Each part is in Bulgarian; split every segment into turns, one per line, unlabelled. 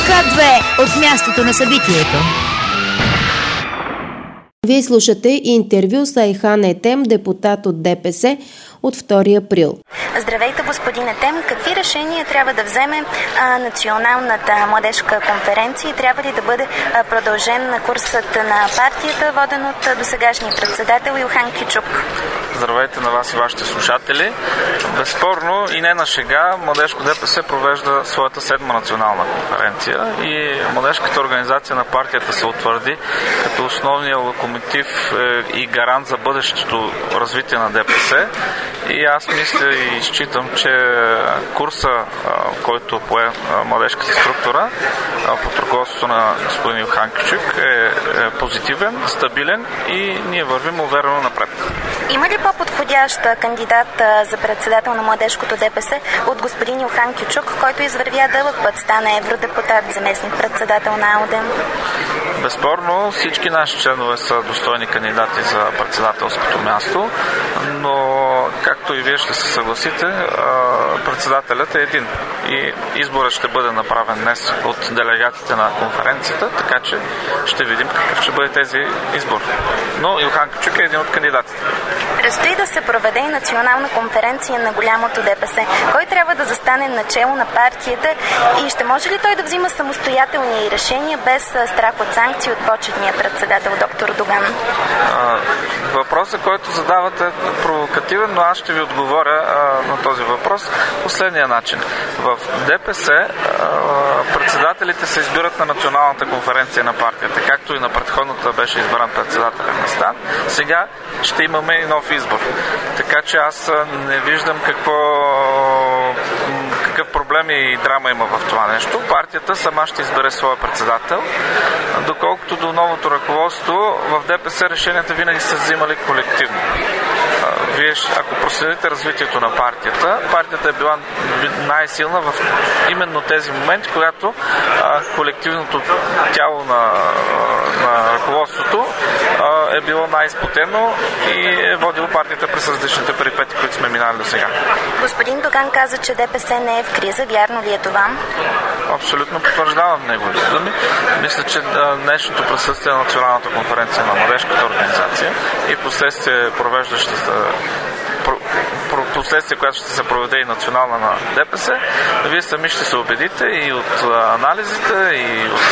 Х2 от мястото на събитието.
Вие слушате интервю с Айхан Етем, депутат от ДПС от 2 април.
Здравейте, господин Етем. Какви решения трябва да вземе Националната младежка конференция? Трябва ли да бъде продължен курсът на партията, воден от досегашния председател Илхан Кючюк?
Здравейте на вас и вашите слушатели. Безспорно и не на шега, Младежко ДПС провежда своята 7-ма национална конференция и младежката организация на партията се утвърди като основния локомотив и гарант за бъдещето развитие на ДПС. И аз мисля и считам, че курса, който пое младежката структура под ръководството на господин Илхан Кючюк е позитивен, стабилен и ние вървим уверено напред.
Има ли по-подходящ кандидат за председател на младежкото ДПС от господин Илхан Кючюк, който извървя дълъг път, стана евродепутат, заместник председател на АЛДЕ?
Безспорно всички наши членове са достойни кандидати за председателското място, но както и вие ще се съгласите, председателят е един и изборът ще бъде направен днес от делегатите на конференцията, така че ще видим какъв ще бъде тези избор. Но Илхан Кючюк е един от кандидатите.
Предстои да се проведе и национална конференция на голямото ДПС. Кой трябва да застане начело на партията и ще може ли той да взима самостоятелни решения без страх от санкции от почетния председател доктор Доган?
Въпросът, който задавате е провокативен, но аз ще ви отговоря на този въпрос последния начин. В ДПС председателите се избират на националната конференция на партията, както и на предходната беше избран председателен Местан. Сега ще имаме и нов избор. Така че аз не виждам какъв проблем и драма има в това нещо. Партията сама ще избере своя председател. Доколкото до новото ръководство, в ДПС решенията винаги са взимали колективно. Вие, ако проследите развитието на партията е била най-силна в именно тези моменти, когато колективното тяло на ръководството е било най-изплатено и е водило партията през различните перипети, които сме минали до сега.
Господин Доган каза, че ДПС не е в криза. Вярно ли е това?
Абсолютно потвърждавам неговите думи. Мисля, че днешното присъствие на Националната конференция на младежката организация и впоследствие която ще се проведе и национална на ДПС, вие сами ще се убедите и от анализите, и от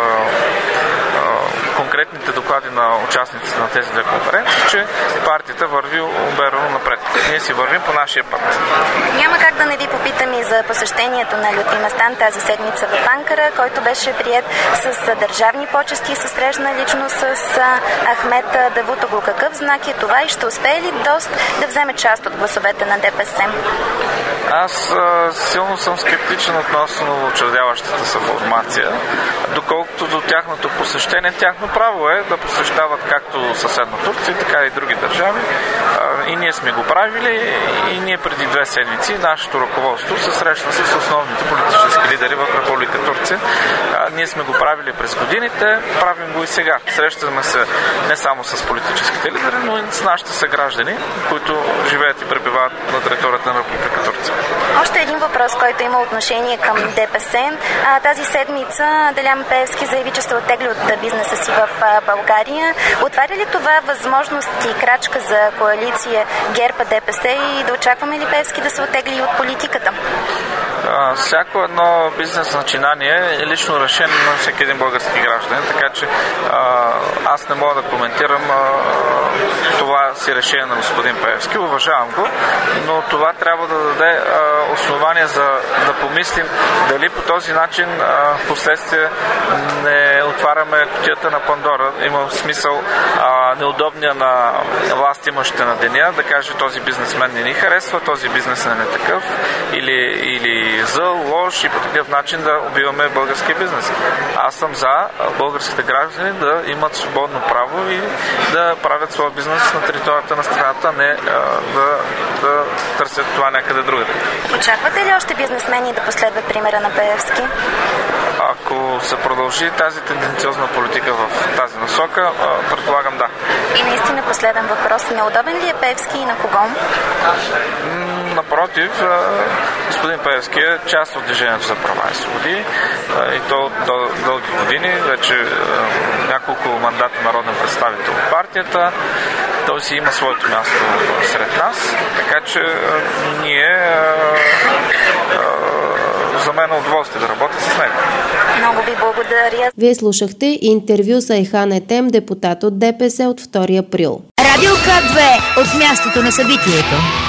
конкретните доклади на участниците на тези две конференции, че партията върви уверено напред. Ние си вървим по нашия път.
Няма как да не ви попитам и за посещението на Лютви Местан тази седмица в Анкара, който беше приет с държавни почести и се срещна лично с Ахмед Давутоглу. Какъв знак е това и ще успее ли ДОСТ да вземе част от гласовете на ДПС?
Аз силно съм скептичен относно учредяващата се формация, доколкото до тяхното посещение, тяхно право е да посещават както съседна Турция, така и други държави. И ние сме го правили и ние преди 2 седмици нашето ръководство се срещна с основните политически лидери в Република Турция. Ние сме го правили през годините, правим го и сега. Срещаме се не само с политическите лидери, но и с нашите съграждани, които живеят и пребивават на територията на Република Турция.
Още един въпрос, който има отношение към ДПС. Тази седмица Делян Пеевски заяви, че се оттегли от бизнеса си в България. Отваря ли това възможност и крачка за коалиция ГЕРБ-ДПС и да очакваме ли Пеевски да се оттегли от политиката?
Всяко едно бизнес начинание е лично решение на всеки един български гражданин, така че аз не мога да коментирам това си решение на господин Пеевски. Уважавам го, но това трябва да даде основание за да помислим дали по този начин в последствие не отваряме кутията на Пандора. Има смисъл неудобния на власт имащите на деня да каже: този бизнесмен не ни харесва, този бизнесмен е такъв или зъл, лош, и по такъв начин да убиваме българския бизнес. Аз съм за българските граждани да имат свободно право и да правят своя бизнес на територията на страната, не да търсят това някъде другаде.
Очаквате ли още бизнесмени да последват примера на Пеевски?
Ако се продължи тази тенденциозна политика в тази насока, предполагам да.
И наистина последен въпрос. Неудобен ли е Пеевски и на кого?
Напротив, господин Пеевски е част от Движението за права и свободи и то от дълги години, вече няколко мандата народен представител от партията. Той си има своето място сред нас, така че за мен е удоволствие да работя с него.
Много ви благодаря.
Вие слушахте интервю с Айхан Етем, депутат от ДПС от 2 април.
Радио К2 от мястото на събитието.